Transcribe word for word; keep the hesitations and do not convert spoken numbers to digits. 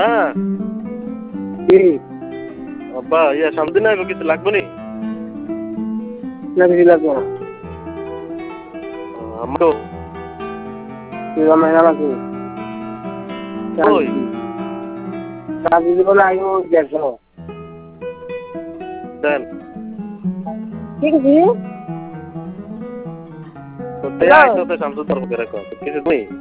হ্যাঁ কি আব্বা ইয়া সামনে না কিছু লাগবে নি না কিছু লাগবে না আমারও তুই আমার নাকি ওই কাজী দিব না আইও দেখো দেন ঠিক আছে তো তে আইছো তো শামসুদ্দর বকে রাখো কিছু নেই